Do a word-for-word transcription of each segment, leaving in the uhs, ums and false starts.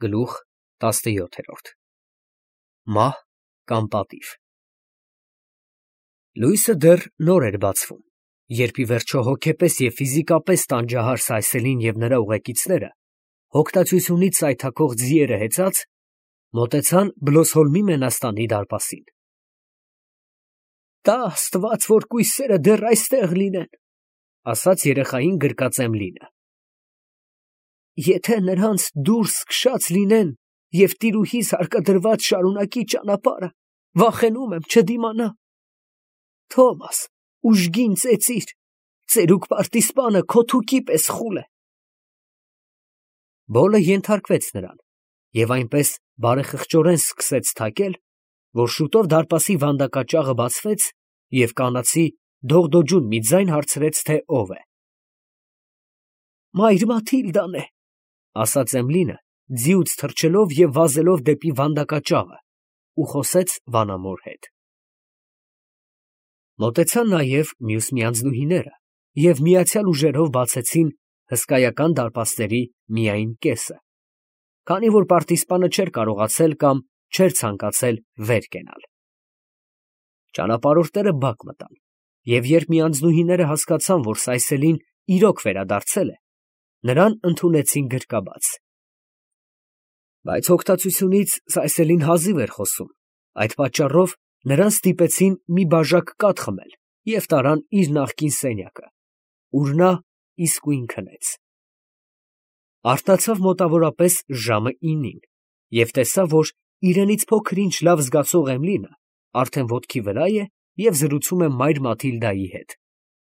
Գլուխ տասնյոթ Մահ կամ պատիվ։ Լույսը դեռ նոր էր բացվում, երբ ի վերջո հոգեպես և ֆիզիկապես տանջահար Սայսելին և նրա ուղեկիցները, հոգտացությունից սայթաքող ձիերը հեծած, մոտեցան Բլոսհոլմի մենաստանի դարպասին։ «Տա աստված, որ կույսերը դեռ այստեղ լինեն», ասաց երեխային գրկած Էմլինը։ «Եթե նրանց դուրս քշած լինեն և տիրուհիս հարկադրված շարունակի ճանապարհը, վախենում եմ չդիմանա։ Թոմաս, ուժգին ծեծիր, ծերուկ պարտիզպանը քո թուքի պես խուլ է»։ Բոլը ենթարկվեց նրան և այնպես բարեխղճորեն սկսեց թակել, որ շուտով դարպասի վանդակաճաղը բացվեց և կանացի դողդոջուն մի ձայն հարցրեց, թե ով է։ «Մայր Մաթիլդան է», ասաց Էմլինը, ձիուց թռչելով և վազելով դեպի վանդակաճաղը, ու խոսեց վանամոր հետ։ Մոտեցան նաև մյուս միանձնուհիները և միացյալ ուժերով բացեցին հսկայական դարպասների միայն կեսը, քանի որ պարտիզպանը չէր կարողացել կամ չէր ցանկացել վեր կենալ։ Ճանապարհորդները բակ մտան, և երբ միանձնուհիները հասկացան, որ Սայսելին իրոք վերադարձել է, նրան ընդունեցին գրկաբաց։ Բայց հոգտացությունից Սայսելին հազիվ էր խոսում, այդ պատճառով նրան ստիպեցին մի բաժակ կաթ խմել և տարան իր նախկին սենյակը, ուր նա իսկույն քնեց։ Արթնացավ մոտավորապես ժամը ինին և տեսավ, որ իրենից փոքր-ինչ լավ զգացող Էմլինը արդեն ոտքի վրա է և զրուցում է մայր Մաթիլդայի հետ։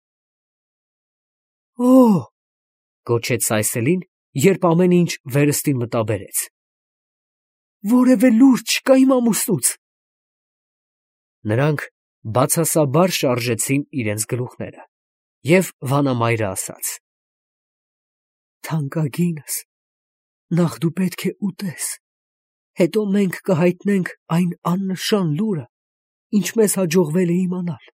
«Օ՜», գոչեց Սայսելին, երբ ամեն ինչ վերստին մտաբերեց, «որևէ լուր չկա իմ ամուսնուց»։ Նրանք բացասաբար շարժեցին իրենց գլուխները, և վանամայրը ասաց. «Թանկագինս, նախ դու պետք է ուտես, հետո մենք կհայտնենք այն աննշան լուրը, ինչ մեզ հաջողվել է իմանալ»։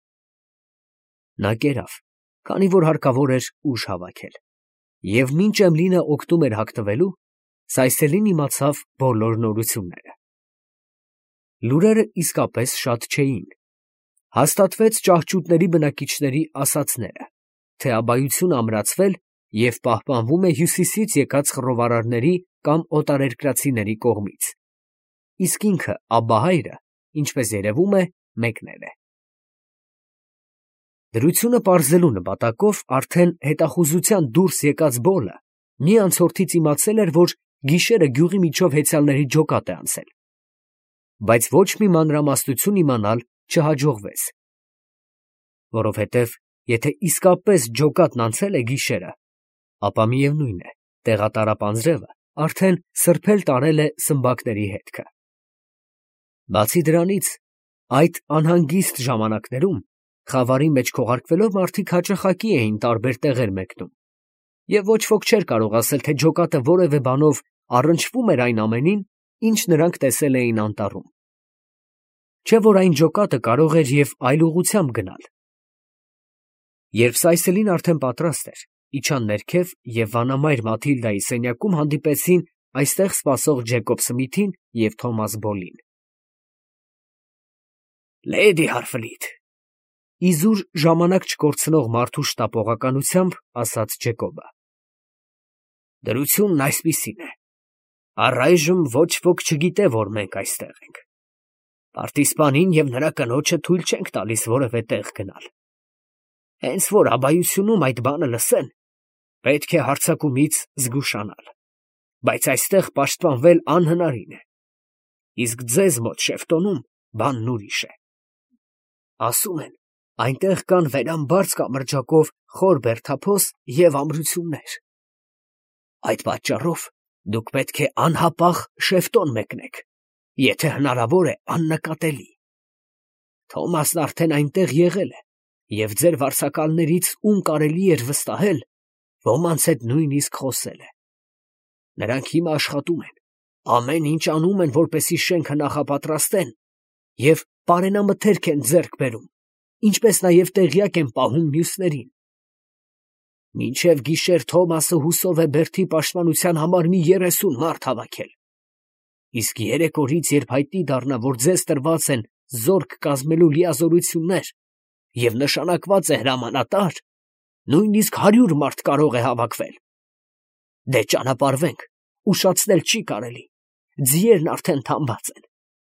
Նա կերավ, քանի որ հարկավոր էր ուժ հավաքել, և մինչ Էմլինը օգնում էր հագնվելու, Սայսելին իմացավ բոլոր նորությունները։ Լուրերը իսկապես շատ չէին։ Հաստատվեց ճահճուտների բնակիչների ասածները, թե abայությունը ամրացվել և պահպանվում է հյուսիսից եկած խռովարարների կամ օտարերկրացիների կողմից, իսկ ինքը Աբբահայրը, ինչպես երևում է, մեկնել է։ Դրությունը պարզելու նպատակով արդեն հետախուզության դուրս եկած Բոլը մի անցորդից իմացել էր, որ գիշերը գյուղի միջով հեծյալների ջոկատ է անցել, բայց ոչ մի մանրամասնություն իմանալ չհաջողվեց, որովհետև եթե իսկապես ջոկատն անցել է գիշերը, ապա միևնույն է, տեղատարապ անձրևը արդեն սրբել տարել է սմբակների հետքը։ Բացի դրանից, այդ անհանգիստ ժամանակներում խավարի մեջ քողարկվելով մարդիկ հաճախակի էին տարբեր տեղեր մեկնում, և ոչ ոք չէր կարող ասել, թե ջոկատը որևէ բանով առնչվում էր այն ամենին, ինչ նրանք տեսել էին անտառում, չէ՞ որ այն ջոկատը կարող էր և այլ ուղղությամբ գնալ։ Երբ Սայսելին արդեն պատրաստ էր, իջան ներքև և վանամայր Մաթիլդայի սենյակում հանդիպեցին այստեղ սպասող Ջեկոբ Սմիթին և Թոմաս Բոլլին։ «Լեդի Հարֆլիտ», իզուր ժամանակ չկորցնող մարդու շտապողականությամբ ասաց Ջեկոբը, «դրությունն այսպիսին է. առայժմ ոչ ոք չգիտե, որ մենք այստեղ ենք։ Պարտիզպանին և նրա կնոջը թույլ չենք տալիս որևէ տեղ գնալ։ Հենց որ abայությունում այդ բանը լսեն, պետք է հարձակումից զգուշանալ, բայց այստեղ պաշտպանվել անհնարին է, իսկ ձեզ մոտ Շեֆտոնում բանն ուրիշ է։ Ասում են, այնտեղ կան վերամբարձ կամրջակով խոր բերդափոս և ամրություններ։ Այդ պատճառով դուք պետք է անհապաղ Շեֆտոն մեկնեք, եթե հնարավոր է աննկատելի։ Թոմասն արդեն այնտեղ եղել է, և ձեր վարձակալներից ում կարելի էր վստահել, ոմանց հետ նույնիսկ խոսել է։ Նրանք հիմա աշխատում են, ամեն ինչ անում են, որպեսզի շենքը նախապատրաստեն և պարենամթերք են ձեռք բերում, ինչպես նաև տեղյակ են պահում մյուսներին։ Մինչև գիշեր Թոմասը հուսով է բերդի պաշտպանության համար մի երեսուն մարդ հավաքել։ Իսկ երեք օրից, երբ հայտնի դառնա, որ ձեզ տրված են զորք կազմելու լիազորություններ և նշանակված է հրամանատար, նույնիսկ հարյուր մարդ կարող է հավաքվել։ Դե ճանապարհվենք, ուշացնել չի կարելի, ձիերն արդեն թամբած են։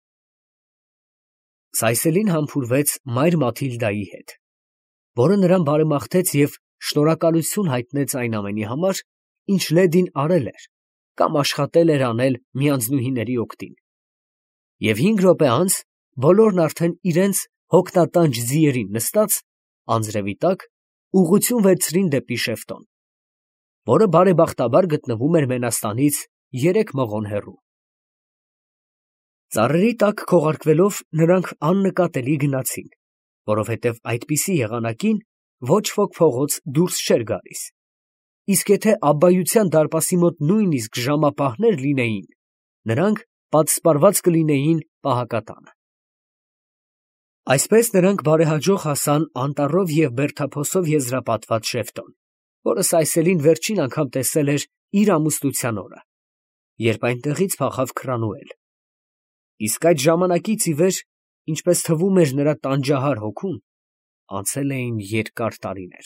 Սայսելին համբուրվեց մայր Մաթիլդայի հետ, որը նրան բարեմաղթեց և շնորհակալություն հայտնեց այն ամենի համար, ինչ լեդին արել էր կամ աշխատել էր անել միանձնուհիների օգտին։ Եվ հինգ րոպե անց բոլորն արդեն իրենց հոգնատանջ ձիերին նստած, անձրևի տակ, ուղղություն վերցրին դեպի Շեֆտոն, որը բարեբախտաբար գտնվում էր Մենաստանից երեք մղոն հեռու։ Ծառերի տակ քողարկվելով նրանք աննկատելի գնացին, որովհետև այդպիսի եղանակին ոչ ոք փողոց դուրս չէր գալիս, իսկ եթե Աբբայության դարպասի մոտ նույնիսկ ժամապահներ լինեին, նրանք պատսպարված կլինեին պահակատանը։ Այսպես նրանք բարեհաջող հասան անտառով և բերդափոսով եզրապատված Շեֆտոն, որը Սայսելին վերջին անգամ տեսել էր իր ամուսնության օրը, երբ այնտեղից փախավ Քրանուել։ Իսկ այդ ժամանակից ի վեր, ինչպես թվում էր նրա տանջահար հոգուն, անցել էին երկար տարիներ։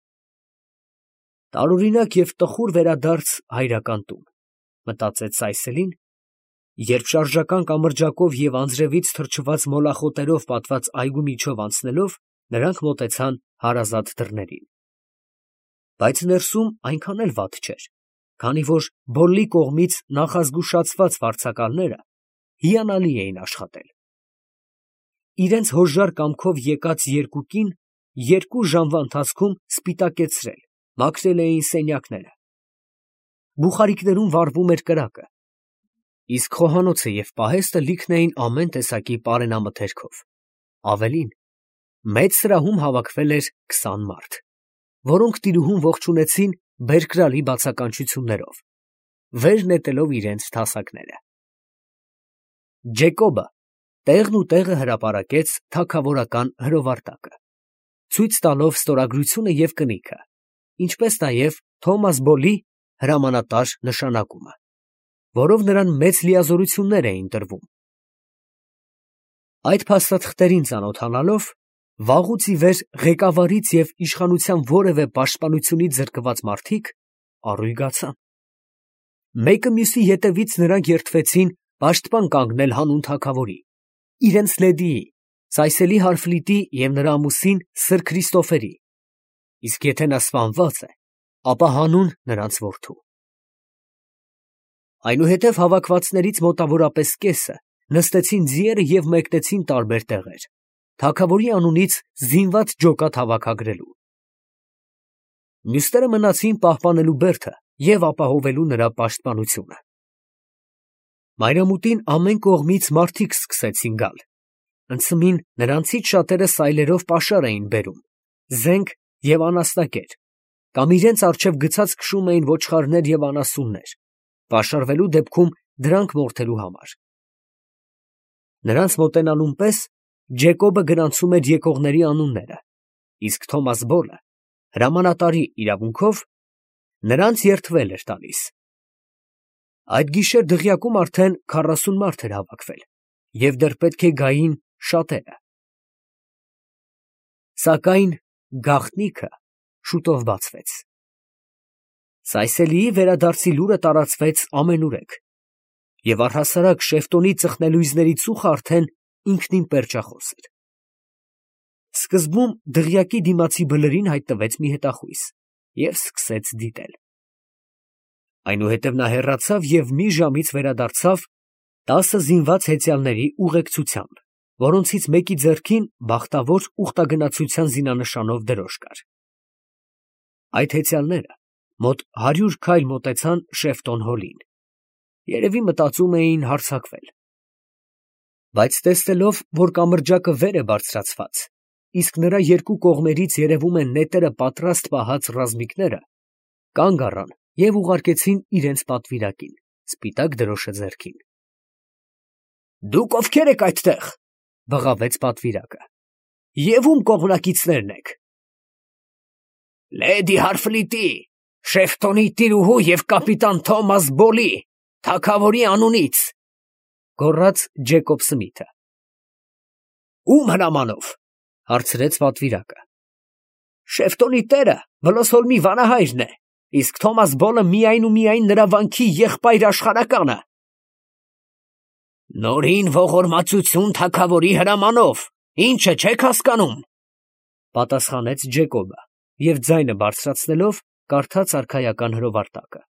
Տարօրինակ և տխուր վերադարձ հայրական տուն, մտածեց Սայսելին, երբ շարժական կամրջակով և անձրևից թրջված մոլախոտերով պատված այգու միջով անցնելով նրանք մոտեցան հարազատ դռներին։ Բայց ներսում այնքան էլ վատ չէր, քանի որ Բոլլի կողմից նախազգուշացված վարձակալները հիանալի էին աշխատել։ Իրենց հոժար կամքով եկած երկու կին երկու ժամվա ընթացքում սպիտակեցրել, մաքրել էին սենյակները։ Բուխարիկներում վառվում էր կրակը, իսկ խոհանոցը և պահեստը լիքն էին ամեն տեսակի պարենամթերքով։ Ավելին, մեծ սրահում հավաքվել էր քսան մարդ, որոնք տիրուհուն ողջունեցին բերկրալի բացականչություններով, վեր նետելով իրենց թասակները։ Ջեկոբը տեղն ու տեղը հրապարակեց թագավորական հրովարտակը, ցույց տալով ստորագրությունը և կնիքը, ինչպես նաև Թոմաս Բոլլի հրամանատար նշանակումը, որով նրան մեծ լիազորություններ էին տրվում։ Այդ փաստաթղթերին ծանոթանալով, վաղուց ի վեր ղեկավարից և իշխանության որևէ պաշտպանությունից զրկված մարդիկ առույգացան։ Մեկը մյուսի ետևից նրանք երդվեցին պաշտպան կանգնել հանուն թագավորի, իրենց լեդիի, Սայսելի Հարֆլիտի և նրա ամուսին Սր Քրիստոֆերի, իսկ եթե նա սպանված է, ապա հանուն նրանց որդու։ Այնուհետև հավաքվածներից մոտավորապես կեսը նստեցին ձիերը և մեկնեցին տարբեր տեղեր, թագավորի անունից զինված ջոկատ հավաքագրելու։ Մյուսները մնացին պահպանելու բերդը և ապահովելու նրա պաշտպանությունը։ Մայրամուտին ամեն կողմից մարդիկ սկսեցին գալ, ընթսմին նրանցից շատերը սայլերով պաշար էին բերում, զենք և անասնակեր, կամ իրենց առջև գցած քշում էին ոչխարներ և անասուններ, պաշարվելու դեպքում դրանք մորթելու համար։ Նրանց մոտենալուն պես Ջեկոբը գրանցում էր եկողների անունները, իսկ Թոմաս Բոլը հրամանատարի իրավունքով նրանց երդվել էր տալիս։ Այդ գիշեր դղյակում արդեն քառասուն մարդ էր հավաքվել, և դեռ պետք է գային շատերը։ Սակայն գաղտնիքը շուտով բացվեց։ Սայսելիի վերադարձի լուրը տարածվեց ամենուրեք, և առհասարակ Շեֆտոնի ծխնելույզների ծուխը արդեն ինքնին պերճախոս էր։ Սկզբում դղյակի դիմացի բլրին հայտնվեց մի հետախույզ և սկսեց դիտել։ Այնուհետև նա հեռացավ և մի ժամից վերադարձավ տասը զինված հեծյալների ուղեկցությամբ, որոնցից մեկի ձեռքին բախտավոր ուխտագնացության զինանշանով դրոշ կար։ Այդ հեծյալները մոտ հարյուր քայլ մոտեցան Շեֆտոն հոլին, երևի մտածում էին հարձակվել։ Բայց տեսնելով, որ կամրջակը վեր է բարձրացված, իսկ նրա երկու կողմերից երևում են նետերը պատրաստ պահած ռազմիկները, կանգ առան և ուղարկեցին իրենց պատվիրակին, սպիտակ դրոշը ձեռքին։ ֊ Դուք ովքե՞ր եք այդտեղ, ֊ բղավեց պատվիրակը, ֊ և ո՞ւմ կողմնակիցներն եք։ ֊ Լեդի Հարֆլիտի, Շեֆտոնի տիրուհու և կապիտան Թոմաս Բոլի, թագավորի անունից, գոռաց Ջեկոբ Սմիթը։ Ո՞ւմ հրամանով, հարցրեց պատվիրակը։ Շեֆտոնի տերը Վլոսհոլմի վանահայրն է, իսկ Թոմաս Բոլը միայն ու միայն նրա վանքի եղբայր աշխարհականը։ Նորին ողորմածություն թագավորի հրամանով, ինչը չեք հասկանում, պատասխանեց Ջեկոբը և ձայնը բարձրացնելով կարդաց արքայական հրովարտակը։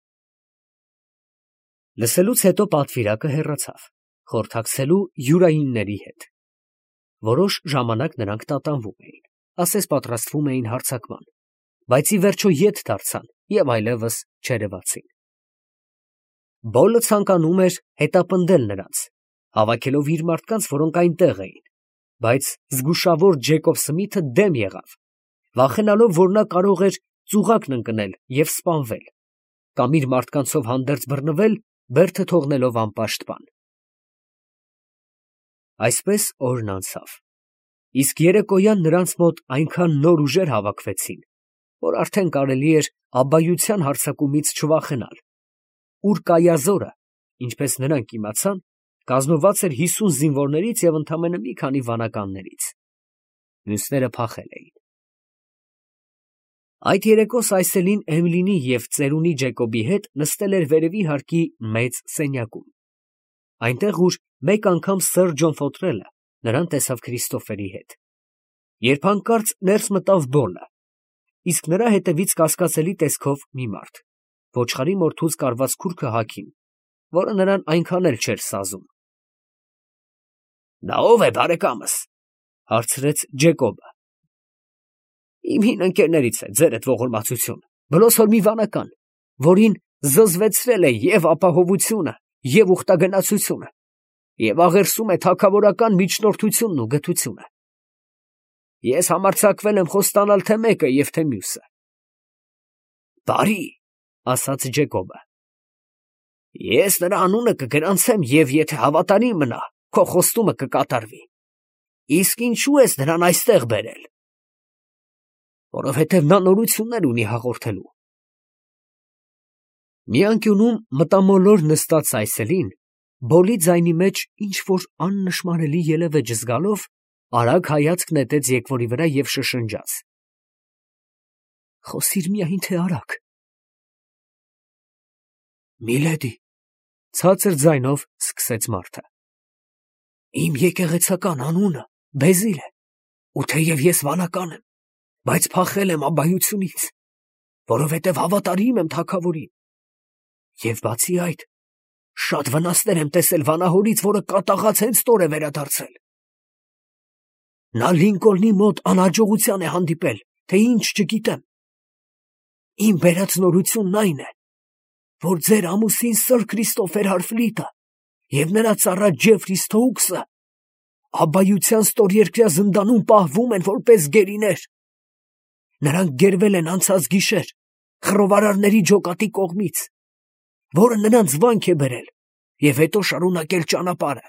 Լսելուց հետո պատվիրակը հեռացավ, խորհրդակցելու յուրայինների հետ։ Որոշ ժամանակ նրանք տատանվում էին, ասես պատրաստվում էին հարձակման, բայց ի վերջո ետ դարձան և այլևս չերևացին։ Բոլը ցանկանում էր հետապնդել նրանց, հավաքելով իր մարդկանց, որոնք այնտեղ էին, բայց զգուշավոր Ջեկոբ Սմիթը դեմ եղավ, վախենալով, որ նա կարող էր ծուղակն ընկնել և սպանվել, կամ իր մարդկանցով հանդերձ բռնվել, բերդը թողնելով անպաշտպան։ Այսպես օրն անցավ, իսկ երեկոյան նրանց մոտ այնքան նոր ուժեր հավաքվեցին, որ արդեն կարելի էր աբայության հարձակումից չվախենալ, ուր Կայազորը, ինչպես նրանք իմացան, կազմված էր հիսուն զինվորներից և ընդամենը մի քանի վանականներից, մյուսները փախել էին։ Այդ երեկո Սայսելին Էմլինի և ծերունի Ջեկոբի հետ նստել էր վերևի հարկի մեծ սենյակում, այնտեղ, ուր մեկ անգամ սըր Ջոն Ֆոթրելը նրան տեսավ Քրիստոֆերի հետ, երբ հանկարծ ներս մտավ Բոլը, իսկ նրա հետևից կասկածելի տեսքով մի մարդ, ոչխարի մորթուց կարված քուրքը հագին, որը նրան այնքան էլ չէր սազում։ Նա ո՞վ է, բարեկամս, հարցրեց Ջեկոբը։ Իմ հին ընկերներից է, ձերդ ողորմածություն, Վլոսհոլմի վանական, որին զզվեցրել է և ապահովությունը, և ուխտագնացությունը, և աղերսում է թագավորական միջնորդությունն ու գթությունը։ Ես համարձակվել եմ խոստանալ թե մեկը և թե մյուսը։ Բարի, ասաց Ջեկոբը։ Ես նրա անունը կգրանցեմ և եթե հավատարիմ մնա, քո խոստումը կկատարվի։ Իսկ ինչու ես նրան այստեղ բերել։ Որովհետև նա նորություններ ունի հաղորդելու։ Մի անկյունում մտամոլոր նստած Սայսելին, Բոլի ձայնի մեջ ինչ-որ աննշմարելի ելևէջ զգալով, արագ հայացք նետեց եկվորի վրա և շշնջաց. Խոսիր միայն թե արագ։ Միլեդի, ցածր ձայնով սկսեց մարդը։ Իմ եկեղեցական անունը Բեզիլ է, ու թեև ես վանական եմ, բայց փախել եմ աբայությունից, որովհետև հավատարիմ եմ թագավորին, և բացի այդ, շատ վնասներ եմ տեսել վանահորից, որը կատաղած հենց տոր է վերադարձել։ Նա Լինկոլնի մոտ անհաջողության է հանդիպել, թե ինչ չգիտեմ։ Իմ բերած նորությունն այն է, որ ձեր ամուսին սըր Քրիստոֆեր Հարֆլիտը և նրա ծառա Ջեֆրի Սթոուքսը աբայության ստորերկրյա զնդանում պահվում են որպես գերիներ։ Նրանք գերվել են անցած գիշեր խռովարարների ջոկատի կողմից, որը նրանց վանք է բերել և հետո շարունակել ճանապարհը։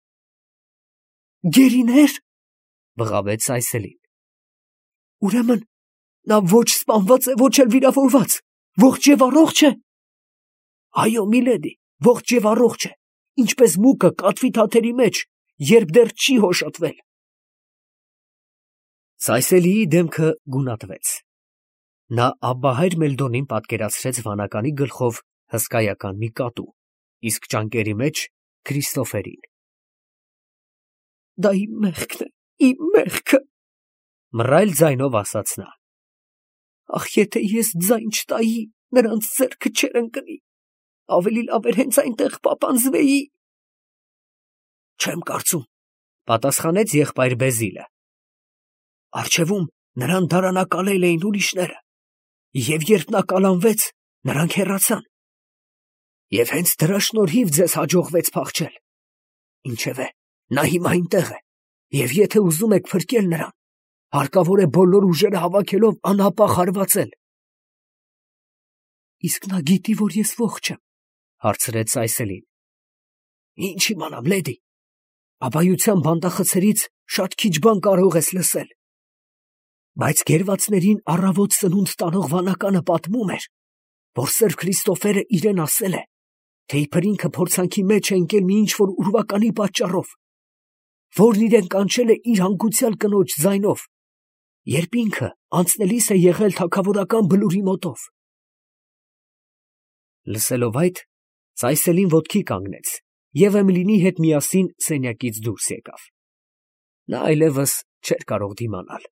Գերիներ, բղավեց Սայսելին։ Ուրեմն նա ոչ սպանված է, ոչ էլ վիրավորված, ողջ և առողջ է։ Այո, միլեդի, ողջ և առողջ է, ինչպես մուկը կատվի թաթերի մեջ, երբ դեռ չի հոշոտվել։ Սայսելիի դեմքը գունատվեց։ Նա Աբբահայր Մելդոնին պատկերացրեց վանականի գլխով հսկայական մի կատու, իսկ ճանկերի մեջ Քրիստոֆերին։ Դա իմ մեղքն է, իմ մեղքը, մռայլ ձայնով ասաց նա։ Ախ, եթե ես ձայն չտայի, նրանց ձեռքը չէր ընկնի, ավելի լավ էր հենց այնտեղ պապանձվեի։ Չեմ կարծում, պատասխանեց եղբայր Բեզիլը։ Առջևում նրան դարանակալել էին ուրիշները, և երբ նա կալանվեց, նրանք հեռացան։ Եվ հենց դրա շնորհիվ ձեզ հաջողվեց փախչել։ Ինչևէ, նա հիմա այնտեղ է, և եթե ուզում եք փրկել նրան, հարկավոր է բոլոր ուժերը հավաքելով անհապաղ հարվածել։ Իսկ նա գիտի, որ ես ողջ եմ, հարցրեց Սայսելին։ Ինչ իմանամ, լեդի, աբայության բանդախցերից շատ քիչ բան կարող ես լսել։ Բայց գերվածներին առավոտ սնունդ տանող վանականը պատմում էր, որ սըր Քրիստոֆերը իրեն ասել է, թե իբր ինքը փորձանքի մեջ է ընկել մի ինչ-որ ուրվականի պատճառով, որն իրեն կանչել է իր հանգուցյալ կնոջ ձայնով, երբ ինքը անցնելիս է եղել թագավորական բլուրի մոտով։ Լսելով այդ, ծայսելին ոտքի կանգնեց և Էմիլիի հետ միասին սենյակից դուրս եկավ. նա այլևս չէր կարող դիմանալ։